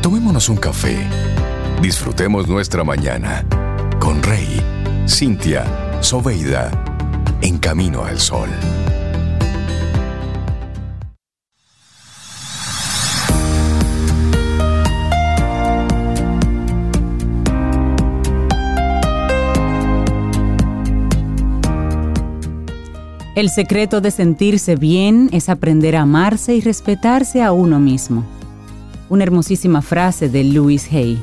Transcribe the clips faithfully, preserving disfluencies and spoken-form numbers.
Tomémonos un café. Disfrutemos nuestra mañana con Rey, Cintia, Soveida, en Camino al Sol. El secreto de sentirse bien es aprender a amarse y respetarse a uno mismo. Una hermosísima frase de Louise Hay.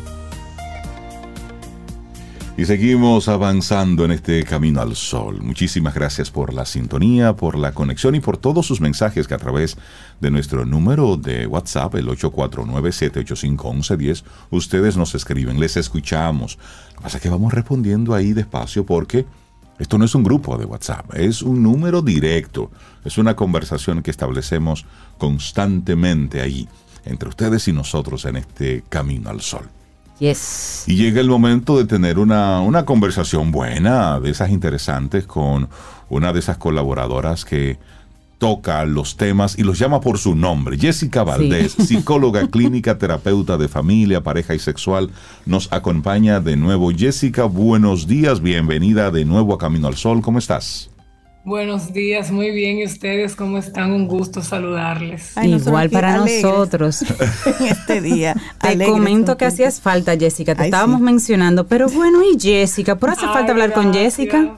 Y seguimos avanzando en este Camino al Sol. Muchísimas gracias por la sintonía, por la conexión y por todos sus mensajes que a través de nuestro número de WhatsApp, el ocho cuatro nueve, siete ocho cinco, uno uno uno cero, ustedes nos escriben, les escuchamos. Lo que pasa es que vamos respondiendo ahí despacio porque esto no es un grupo de WhatsApp, es un número directo. Es una conversación que establecemos constantemente ahí, entre ustedes y nosotros en este Camino al Sol. Yes. Y llega el momento de tener una, una conversación buena, de esas interesantes, con una de esas colaboradoras que toca los temas y los llama por su nombre. Jessica Valdés, sí. Psicóloga clínica, terapeuta de familia, pareja y sexual, nos acompaña de nuevo. Jessica, buenos días, bienvenida de nuevo a Camino al Sol. ¿Cómo estás? Buenos días, muy bien. ¿Y ustedes cómo están? Un gusto saludarles. Ay, igual para alegres. Nosotros. En este día. Te alegres, comento que hacías falta, Jessica. Te Ay, estábamos sí. mencionando. Pero bueno, ¿y Jessica? ¿Por hace Ay, falta hablar gracias. Con Jessica?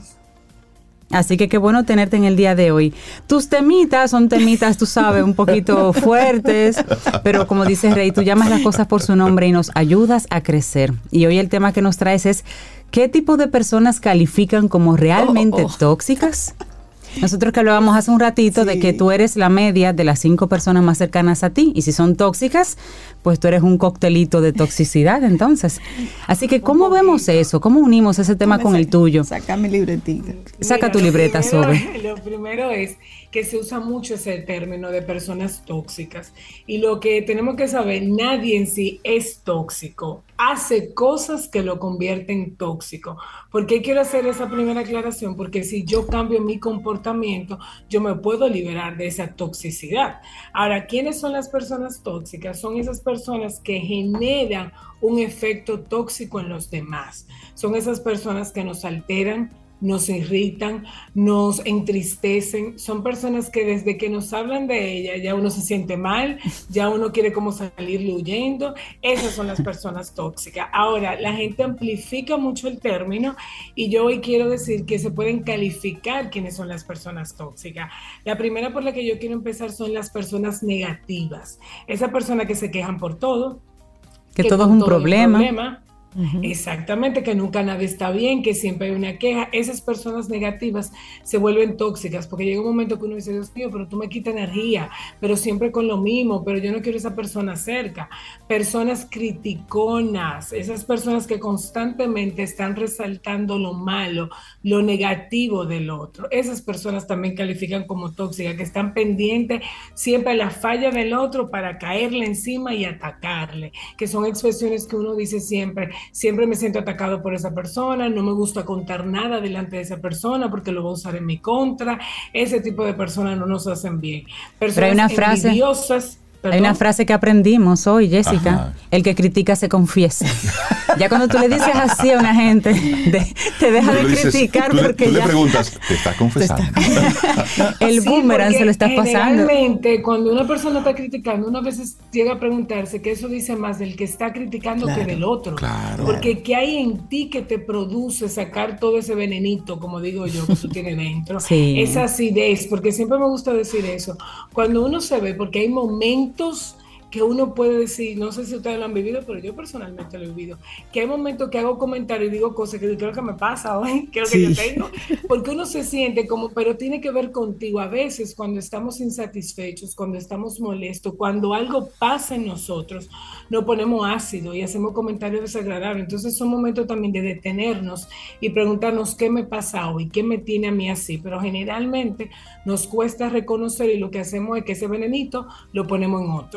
Así que qué bueno tenerte en el día de hoy. Tus temitas son temitas, tú sabes, un poquito fuertes, pero como dice Rey, tú llamas las cosas por su nombre y nos ayudas a crecer. Y hoy el tema que nos traes es ¿qué tipo de personas califican como realmente oh, oh. tóxicas? Nosotros que hablábamos hace un ratito sí. de que tú eres la media de las cinco personas más cercanas a ti, y si son tóxicas, pues tú eres un coctelito de toxicidad, entonces. Así que, ¿cómo vemos eso? ¿Cómo unimos ese tema con el tuyo? Saca mi libretita. Saca tu libreta, Sobe. Lo primero es que se usa mucho ese término de personas tóxicas, y lo que tenemos que saber, nadie en sí es tóxico, hace cosas que lo convierten tóxico. ¿Por qué quiero hacer esa primera aclaración? Porque si yo cambio mi comportamiento, yo me puedo liberar de esa toxicidad. Ahora, ¿quiénes son las personas tóxicas? Son esas personas que generan un efecto tóxico en los demás. Son esas personas que nos alteran, nos irritan, nos entristecen. Son personas que desde que nos hablan de ella ya uno se siente mal, ya uno quiere como salirle huyendo. Esas son las personas tóxicas. Ahora, la gente amplifica mucho el término y yo hoy quiero decir que se pueden calificar quiénes son las personas tóxicas. La primera por la que yo quiero empezar son las personas negativas. Esa persona que se quejan por todo, que, que todo es un todo problema. problema. Uh-huh. Exactamente, que nunca nada está bien, que siempre hay una queja. Esas personas negativas se vuelven tóxicas porque llega un momento que uno dice, Dios mío, pero tú me quitas energía, pero siempre con lo mismo, pero yo no quiero esa persona cerca. Personas criticonas, esas personas que constantemente están resaltando lo malo, lo negativo del otro. Esas personas también califican como tóxicas, que están pendientes siempre a la falla del otro para caerle encima y atacarle, que son expresiones que uno dice siempre, siempre me siento atacado por esa persona, no me gusta contar nada delante de esa persona porque lo va a usar en mi contra. Ese tipo de personas no nos hacen bien. Personas Pero hay una frase, envidiosas. Hay una frase que aprendimos hoy, Jessica. Ajá. El que critica se confiesa. Ya cuando tú le dices así a una gente, de, te deja de dices, criticar tú porque le, tú ya... le preguntas, ¿te estás confesando? Te está... El sí, boomerang se lo estás pasando. Generalmente, cuando una persona está criticando, uno a veces llega a preguntarse que eso dice más del que está criticando claro, que del otro. Claro. Porque ¿qué hay en ti que te produce sacar todo ese venenito, como digo yo, que tú tienes dentro? Sí. Esa acidez, porque siempre me gusta decir eso. Cuando uno se ve, porque hay momentos que uno puede decir, no sé si ustedes lo han vivido, pero yo personalmente lo he vivido, que hay momentos que hago comentarios y digo cosas que creo que me pasa hoy, creo sí. que yo tengo, porque uno se siente como, pero tiene que ver contigo. A veces cuando estamos insatisfechos, cuando estamos molestos, cuando algo pasa en nosotros, nos ponemos ácido y hacemos comentarios desagradables. Entonces son momentos también de detenernos y preguntarnos qué me pasa hoy, qué me tiene a mí así, pero generalmente nos cuesta reconocer y lo que hacemos es que ese venenito lo ponemos en otros.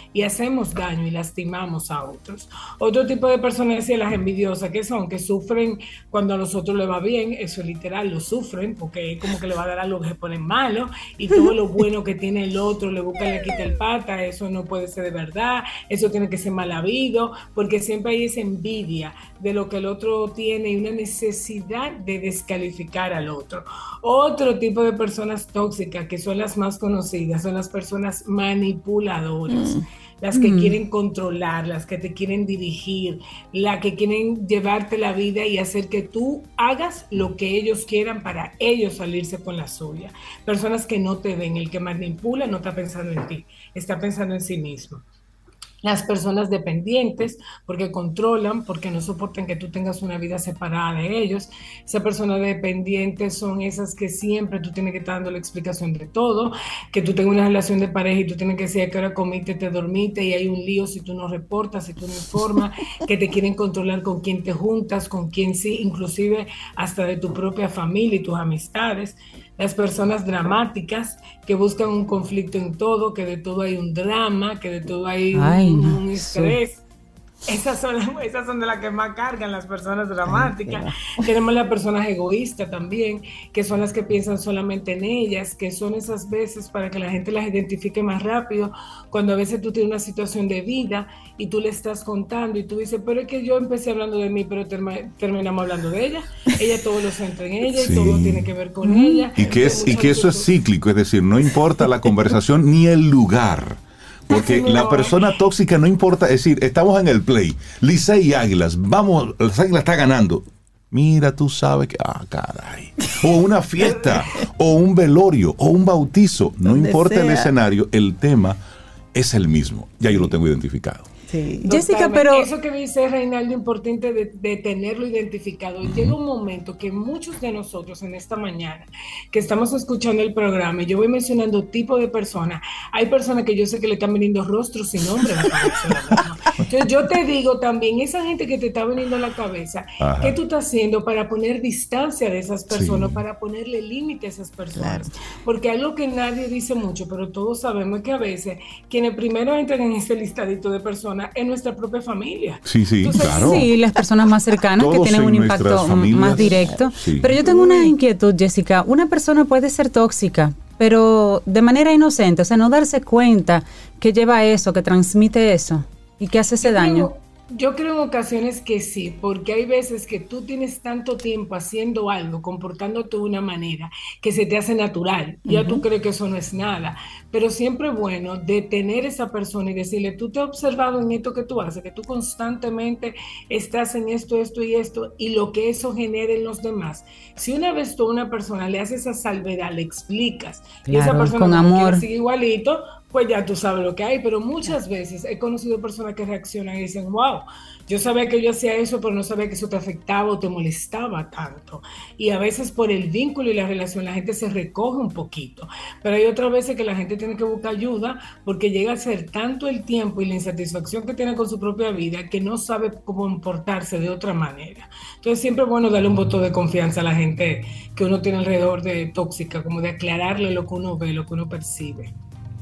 y hacemos daño y lastimamos a otros. Otro tipo de personas es las envidiosas, que son, que sufren cuando a nosotros le va bien, eso es literal, lo sufren, porque es como que le va a dar algo que se pone malo, y todo lo bueno que tiene el otro le busca y le quita el pata, eso no puede ser de verdad, eso tiene que ser mal habido, porque siempre hay esa envidia de lo que el otro tiene y una necesidad de descalificar al otro. Otro tipo de personas tóxicas, que son las más conocidas, son las personas manipuladoras. Mm. Las que mm. quieren controlar, las que te quieren dirigir, las que quieren llevarte la vida y hacer que tú hagas lo que ellos quieran para ellos salirse con la suya. Personas que no te ven, el que manipula no está pensando en ti, está pensando en sí mismo. Las personas dependientes, porque controlan, porque no soportan que tú tengas una vida separada de ellos. Esas personas dependientes son esas que siempre tú tienes que estar dando la explicación de todo, que tú tengas una relación de pareja y tú tienes que decir a qué hora comiste, te dormiste y hay un lío si tú no reportas, si tú no informas, que te quieren controlar con quién te juntas, con quién sí, inclusive hasta de tu propia familia y tus amistades. Las personas dramáticas que buscan un conflicto en todo, que de todo hay un drama, que de todo hay Ay, un, no, un estrés. Sí. Esas son, esas son de las que más cargan las personas dramáticas. Ay, tenemos las personas egoístas también, que son las que piensan solamente en ellas, que son esas veces para que la gente las identifique más rápido, cuando a veces tú tienes una situación de vida y tú le estás contando y tú dices, pero es que yo empecé hablando de mí, pero term- terminamos hablando de ella. Ella todo lo centra en ella sí. y todo tiene que ver con mm. ella. Y que, es, y que eso es cíclico, es decir, no importa la conversación ni el lugar. Porque la persona tóxica no importa, es decir, estamos en el play, Licey y Águilas, vamos, las Águilas está ganando. Mira, tú sabes que, ah, caray. O una fiesta, o un velorio, o un bautizo, no importa sea. el escenario, el tema es el mismo. Ya yo lo tengo identificado. Sí. Jessica, pero eso que dice Reinaldo, importante de, de tenerlo identificado. Uh-huh. Llega un momento que muchos de nosotros en esta mañana que estamos escuchando el programa, y yo voy mencionando tipo de personas, hay personas que yo sé que le están viniendo rostros sin nombre a la cabeza. Entonces yo te digo también, esa gente que te está viniendo a la cabeza, Ajá. ¿qué tú estás haciendo para poner distancia de esas personas, sí. para ponerle límite a esas personas? Claro. Porque algo que nadie dice mucho, pero todos sabemos que a veces quienes primero entran en ese listadito de personas en nuestra propia familia. Sí, sí, Entonces, claro. Sí, las personas más cercanas Todos que tienen un impacto más directo. Sí. Pero yo tengo una inquietud, Jessica. Una persona puede ser tóxica, pero de manera inocente, o sea, no darse cuenta que lleva eso, que transmite eso y que hace ese daño. Yo, yo creo en ocasiones que sí, porque hay veces que tú tienes tanto tiempo haciendo algo, comportándote de una manera que se te hace natural. Ya uh-huh. tú crees que eso no es nada. Pero siempre es bueno detener a esa persona y decirle, tú te has observado en esto que tú haces, que tú constantemente estás en esto, esto y esto, y lo que eso genera en los demás. Si una vez tú a una persona le haces esa salvedad, le explicas, claro, y esa persona con amor sigue igualito, pues ya tú sabes lo que hay. Pero muchas veces he conocido personas que reaccionan y dicen, wow, yo sabía que yo hacía eso, pero no sabía que eso te afectaba o te molestaba tanto. Y a veces por el vínculo y la relación la gente se recoge un poquito. Pero hay otras veces que la gente tiene que buscar ayuda porque llega a ser tanto el tiempo y la insatisfacción que tiene con su propia vida que no sabe cómo comportarse de otra manera. Entonces siempre es bueno darle un voto de confianza a la gente que uno tiene alrededor de tóxica, como de aclararle lo que uno ve, lo que uno percibe.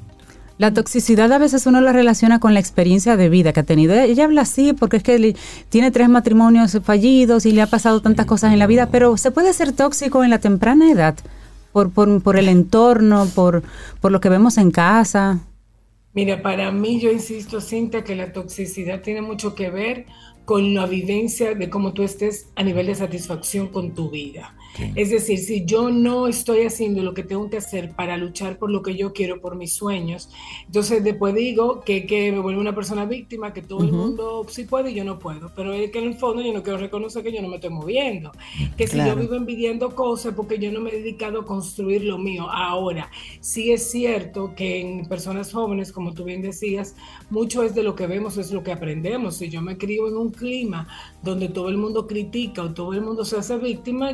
La toxicidad a veces uno la relaciona con la experiencia de vida que ha tenido. Ella habla así porque es que tiene tres matrimonios fallidos y le ha pasado tantas cosas en la vida, pero se puede ser tóxico en la temprana edad por, por, por el entorno, por, por lo que vemos en casa. Mira, para mí, yo insisto, Cintia, que la toxicidad tiene mucho que ver con la vivencia de cómo tú estés a nivel de satisfacción con tu vida. Okay. Es decir, si yo no estoy haciendo lo que tengo que hacer para luchar por lo que yo quiero, por mis sueños, entonces después digo que, que me vuelvo una persona víctima, que todo uh-huh. el mundo sí puede y yo no puedo, pero es que en el fondo yo no quiero reconocer que yo no me estoy moviendo, que claro. si yo vivo envidiando cosas porque yo no me he dedicado a construir lo mío. Ahora, sí es cierto que en personas jóvenes, como tú bien decías, mucho es de lo que vemos, es lo que aprendemos. Si yo me crío en un clima donde todo el mundo critica o todo el mundo se hace víctima, yo no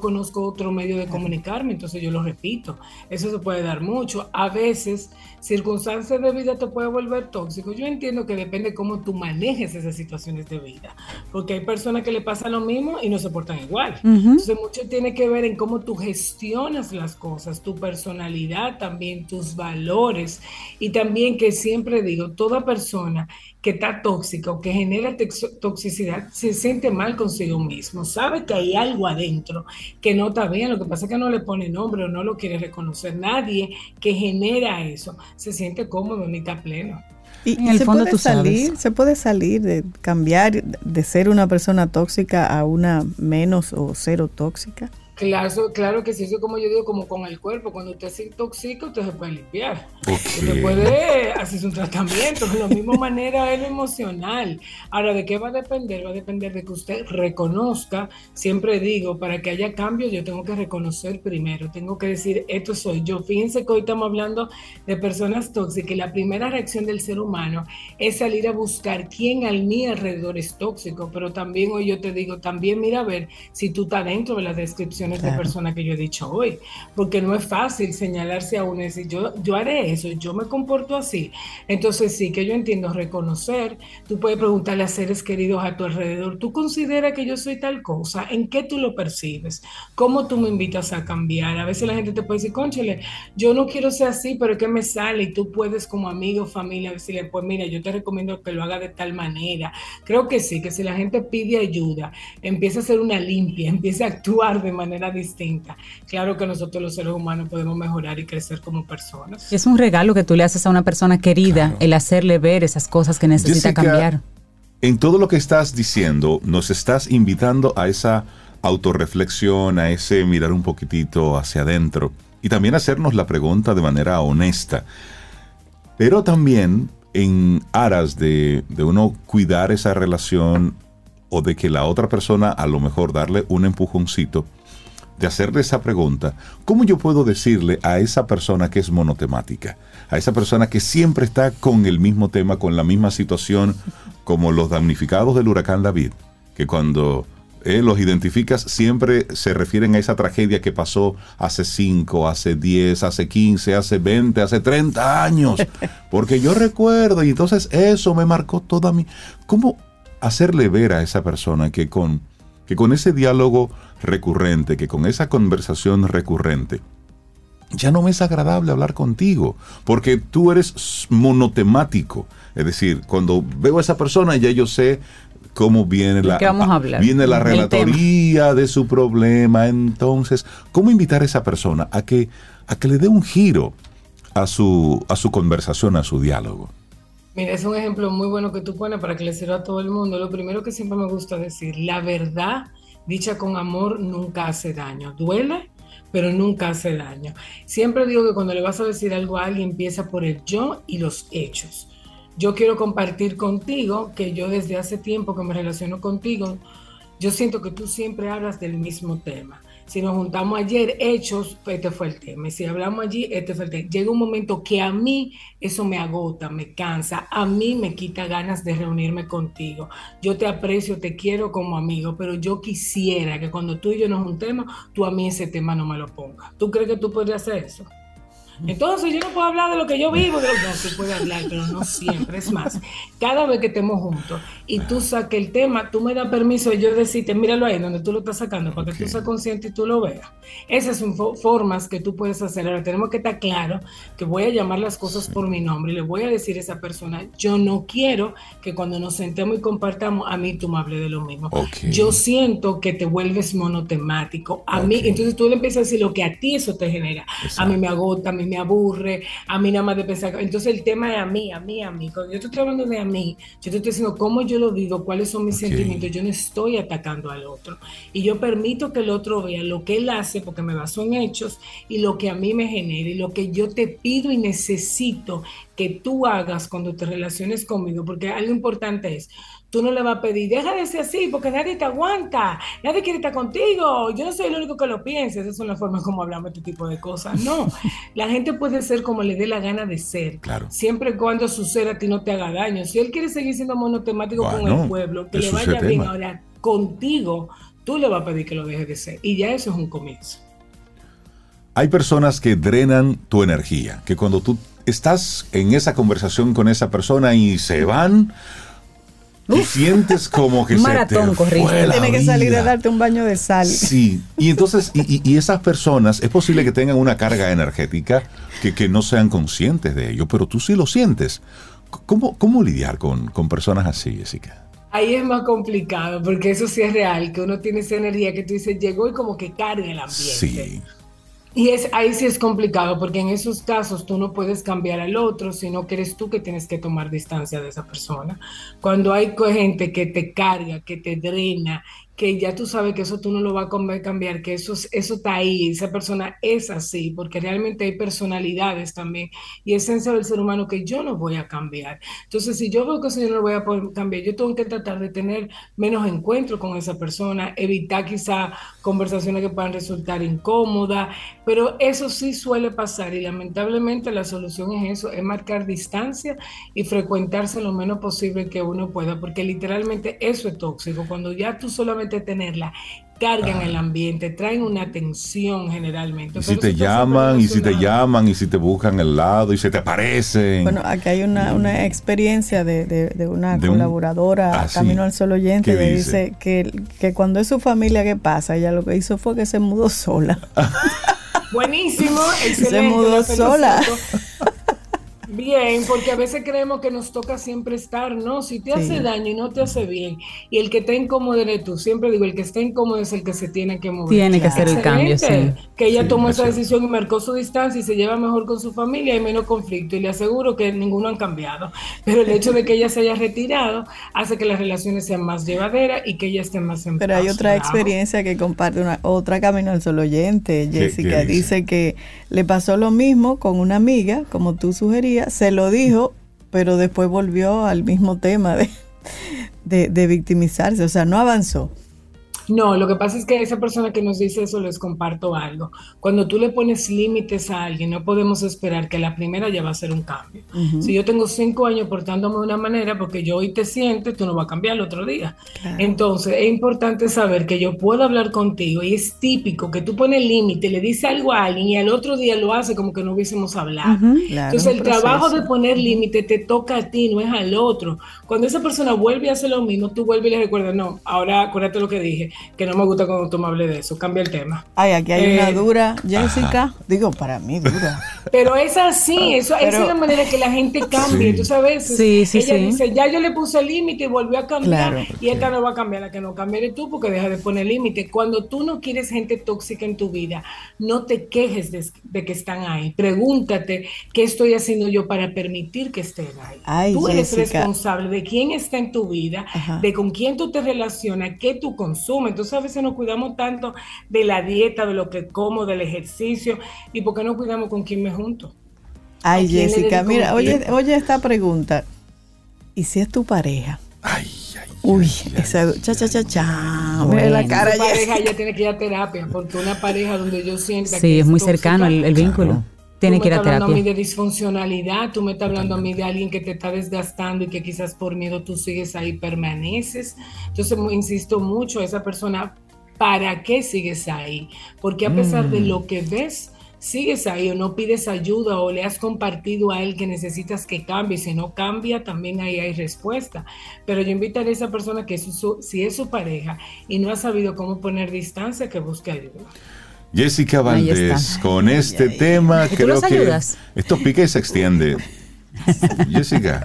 conozco otro medio de comunicarme, entonces yo lo repito. Eso se puede dar mucho. A veces, circunstancias de vida te puede volver tóxico. Yo entiendo que depende cómo tú manejes esas situaciones de vida, porque hay personas que le pasa lo mismo y no se portan igual. Uh-huh. Entonces, mucho tiene que ver en cómo tú gestionas las cosas, tu personalidad también, tus valores, y también que siempre digo, toda persona que está tóxica o que genera toxicidad se siente mal consigo mismo, sabe que hay algo adentro que no está bien, lo que pasa es que no le pone nombre o no lo quiere reconocer. Nadie que genera eso se siente cómodo ni está pleno. Y, en y el se, fondo puede salir, sabes. se puede salir de cambiar de ser una persona tóxica a una menos o cero tóxica. Claro, claro que sí, eso como yo digo, como con el cuerpo, cuando usted se intoxica, usted se puede limpiar. Okay. Usted puede hacer un tratamiento, de la misma manera es lo emocional. Ahora, ¿de qué va a depender? Va a depender de que usted reconozca, siempre digo, para que haya cambios, yo tengo que reconocer primero, tengo que decir, esto soy yo. Fíjense que hoy estamos hablando de personas tóxicas y la primera reacción del ser humano es salir a buscar quién al mi alrededor es tóxico, pero también hoy yo te digo, también mira a ver si tú estás dentro de la descripción claro. de persona que yo he dicho hoy, porque no es fácil señalarse a uno y decir yo, yo haré eso, yo me comporto así. Entonces sí que yo entiendo reconocer. Tú puedes preguntarle a seres queridos a tu alrededor, ¿tú consideras que yo soy tal cosa? ¿En qué tú lo percibes? ¿Cómo tú me invitas a cambiar? A veces la gente te puede decir, cónchale, yo no quiero ser así, pero es que me sale, y tú puedes como amigo o familia decirle, pues mira, yo te recomiendo que lo haga de tal manera. Creo que sí, que si la gente pide ayuda, empieza a hacer una limpia, empieza a actuar de manera distinta. Claro que nosotros los seres humanos podemos mejorar y crecer como personas. Es un regalo que tú le haces a una persona querida, claro. el hacerle ver esas cosas que necesita Jessica, cambiar. En todo lo que estás diciendo, nos estás invitando a esa autorreflexión, a ese mirar un poquitito hacia adentro y también hacernos la pregunta de manera honesta. Pero también en aras de, de uno cuidar esa relación o de que la otra persona a lo mejor darle un empujoncito, de hacerle esa pregunta, ¿cómo yo puedo decirle a esa persona que es monotemática? A esa persona que siempre está con el mismo tema, con la misma situación, como los damnificados del huracán David, que cuando eh, los identificas siempre se refieren a esa tragedia que pasó hace cinco, hace diez, hace quince, hace veinte, hace treinta años, porque yo recuerdo, y entonces eso me marcó toda mi... ¿Cómo hacerle ver a esa persona que con... que con ese diálogo recurrente, que con esa conversación recurrente, ya no me es agradable hablar contigo, porque tú eres monotemático? Es decir, cuando veo a esa persona ya yo sé cómo viene la, vamos a hablar? Viene la relatoría de su problema. Entonces, ¿cómo invitar a esa persona a que, a que le dé un giro a su, a su conversación, a su diálogo? Mira, es un ejemplo muy bueno que tú pones para que le sirva a todo el mundo. Lo primero que siempre me gusta decir, la verdad dicha con amor nunca hace daño. Duele, pero nunca hace daño. Siempre digo que cuando le vas a decir algo a alguien, empieza por el yo y los hechos. Yo quiero compartir contigo que yo desde hace tiempo que me relaciono contigo, yo siento que tú siempre hablas del mismo tema. Si nos juntamos ayer, hechos, este fue el tema. Y si hablamos allí, este fue el tema. Llega un momento que a mí eso me agota, me cansa, a mí me quita ganas de reunirme contigo. Yo te aprecio, te quiero como amigo, pero yo quisiera que cuando tú y yo nos juntemos, tú a mí ese tema no me lo pongas. ¿Tú crees que tú podrías hacer eso? Entonces yo no puedo hablar de lo que yo vivo, de lo que no se puede hablar, pero no siempre. Es más, cada vez que estemos juntos y tú saques el tema, tú me das permiso de yo decirte, míralo ahí donde tú lo estás sacando, para que okay. tú seas consciente y tú lo veas. Esas son formas que tú puedes hacer. Ahora tenemos que estar claro que voy a llamar las cosas sí. por mi nombre y le voy a decir a esa persona, yo no quiero que cuando nos sentemos y compartamos, a mí tú me hables de lo mismo. Okay. Yo siento que te vuelves monotemático. A okay. mí, entonces tú le empiezas a decir lo que a ti eso te genera. Exacto. A mí me agota, a mí me aburre, a mí nada más de pensar. Entonces el tema es a mí, a mí, a mí. Cuando yo te estoy hablando de a mí, yo te estoy diciendo cómo yo lo vivo, cuáles son mis okay. sentimientos. Yo no estoy atacando al otro. Y yo permito que el otro vea lo que él hace, porque me baso en hechos, y lo que a mí me genera, y lo que yo te pido y necesito que tú hagas cuando te relaciones conmigo, porque algo importante es, tú no le vas a pedir, deja de ser así, porque nadie te aguanta, nadie quiere estar contigo, yo no soy el único que lo piensa. Esa es una forma como hablamos de este tipo de cosas. No, la gente puede ser como le dé la gana de ser, claro. siempre y cuando su ser a ti no te haga daño. Si él quiere seguir siendo monotemático bueno, con el pueblo, que le vaya bien, ahora contigo, tú le vas a pedir que lo deje de ser. Y ya eso es un comienzo. Hay personas que drenan tu energía, que cuando tú estás en esa conversación con esa persona y se van, tú Uf, sientes como que un se maratón, te corriente. fue la Tiene que vida. salir a darte un baño de sal. Sí, y entonces, y, y, y esas personas, es posible que tengan una carga energética que, que no sean conscientes de ello, pero tú sí lo sientes. ¿Cómo, cómo lidiar con, con personas así, Jessica? Ahí es más complicado, porque eso sí es real, que uno tiene esa energía que tú dices, llegó y como que carga el ambiente. Sí. Y es, ahí sí es complicado, porque en esos casos tú no puedes cambiar al otro, sino que eres tú que tienes que tomar distancia de esa persona. Cuando hay gente que te carga, que te drena, que ya tú sabes que eso tú no lo vas a cambiar, que eso, eso está ahí, esa persona es así, porque realmente hay personalidades también y esencia del ser humano que yo no voy a cambiar. Entonces, si yo veo que eso yo no lo voy a poder cambiar, yo tengo que tratar de tener menos encuentros con esa persona, evitar quizá conversaciones que puedan resultar incómodas, pero eso sí suele pasar y lamentablemente la solución es eso, es marcar distancia y frecuentarse lo menos posible que uno pueda, porque literalmente eso es tóxico, cuando ya tú solamente tenerla, cargan ah. el ambiente, traen una tensión generalmente. Y si te llaman, y si te llaman, y si te buscan el lado, y se te aparecen. Bueno, aquí hay una, una experiencia de, de, de una de colaboradora, un, ah, Camino sí. al Sol oyente, que dice, dice que, que cuando es su familia, ¿qué pasa? Ella lo que hizo fue que se mudó sola. Buenísimo, excelente. Se mudó sola. Bien, porque a veces creemos que nos toca siempre estar, ¿no? Si te sí. hace daño y no te hace bien, y el que está incómodo eres tú, siempre digo, el que está incómodo es el que se tiene que mover. Tiene claro. que hacer Excelente, el cambio, sí. Que ella sí, tomó esa decisión y marcó su distancia y se lleva mejor con su familia y menos conflicto, y le aseguro que ninguno han cambiado, pero el hecho de que ella se haya retirado hace que las relaciones sean más llevaderas y que ella esté más en paz. Pero hay otra experiencia que comparte una otra Camino al Sol oyente, Jessica, ¿Qué, qué dice? dice que le pasó lo mismo con una amiga, como tú sugerías, se lo dijo, pero después volvió al mismo tema de, de, de victimizarse, o sea, no avanzó. No, lo que pasa es que esa persona que nos dice eso, les comparto algo. Cuando tú le pones límites a alguien, no podemos esperar que la primera ya va a ser un cambio. Uh-huh. Si yo tengo cinco años portándome de una manera, porque yo hoy te siento, tú no vas a cambiar el otro día. Claro. Entonces, es importante saber que yo puedo hablar contigo y es típico que tú pones límite, le dices algo a alguien y al otro día lo hace como que no hubiésemos hablado. Uh-huh. Claro, Entonces, el proceso. trabajo de poner límite te toca a ti, no es al otro. Cuando esa persona vuelve a hacer lo mismo, tú vuelves y le recuerdas, no, ahora acuérdate lo que dije, que no me gusta cuando tú me hables de eso, cambia el tema. Ay, aquí hay eh, una dura, Jessica, ajá. digo, para mí dura. Pero es así, eso, Pero, esa es la manera que la gente cambia, sí. tú sabes, sí, sí, ella sí. dice, ya yo le puse el límite y volvió a cambiar, claro, y esta no va a cambiar, la que no cambie eres tú, porque deja de poner límite. Cuando tú no quieres gente tóxica en tu vida, no te quejes de, de que están ahí, pregúntate, ¿qué estoy haciendo yo para permitir que estén ahí? Ay, tú eres Jessica. responsable de quién está en tu vida, ajá. de con quién tú te relacionas, qué tú consumes. Entonces a veces nos cuidamos tanto de la dieta, de lo que como, del ejercicio, y por qué no cuidamos con quién me junto. Ay, Jessica, mira, oye, oye esta pregunta. ¿Y si es tu pareja? Ay, ay, Uy, ay, esa ay, cha cha cha cha. Bueno, mira la cara. Tu pareja ya tiene que ir a terapia, porque una pareja donde yo sienta sí, que es es muy tóxica, cercano el, el vínculo. Claro. Tiene que ir a terapia. Tú me estás hablando a mí de disfuncionalidad, tú me estás hablando a mí de alguien que te está desgastando y que quizás por miedo tú sigues ahí, permaneces. Entonces, insisto mucho, esa persona, ¿para qué sigues ahí? Porque a pesar mm. de lo que ves, sigues ahí o no pides ayuda o le has compartido a él que necesitas que cambie. Si no cambia, también ahí hay respuesta. Pero yo invitaré a esa persona que es su, si es su pareja y no ha sabido cómo poner distancia, que busque ayuda. Jessica Valdés, con este ay, ay, tema ay. creo que esto pica y se extiende. Jessica,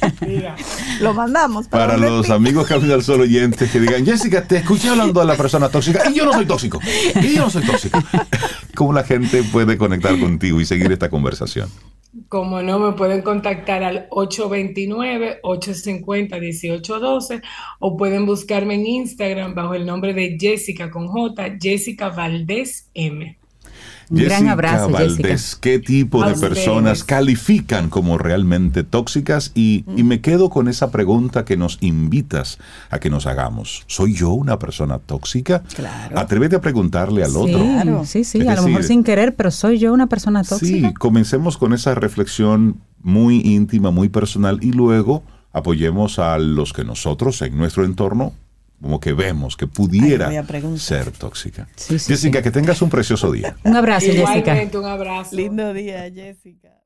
lo mandamos para, para los amigos Camino al Sol oyentes que digan, Jessica, te escuché hablando de la persona tóxica y yo no soy tóxico, y yo no soy tóxico. ¿Cómo la gente puede conectar contigo y seguir esta conversación? Como no, me pueden contactar al ocho dos nueve, ocho cinco cero, uno ocho uno dos o pueden buscarme en Instagram bajo el nombre de Jessica con J, Jessica Valdés M. Un Jessica gran abrazo, Valdés, Jessica. ¿Qué tipo de personas califican como realmente tóxicas? Y, mm. y me quedo con esa pregunta que nos invitas a que nos hagamos. ¿Soy yo una persona tóxica? Claro. Atrévete a preguntarle al sí, otro. Claro. Sí, sí, es a decir, lo mejor sin querer, pero ¿soy yo una persona tóxica? Sí, comencemos con esa reflexión muy íntima, muy personal, y luego apoyemos a los que nosotros en nuestro entorno como que vemos que pudiera Ay, ser tóxica. Sí, sí, Jessica, sí. que tengas un precioso día. Un abrazo, Igualmente, Jessica. Un abrazo. Lindo día, Jessica.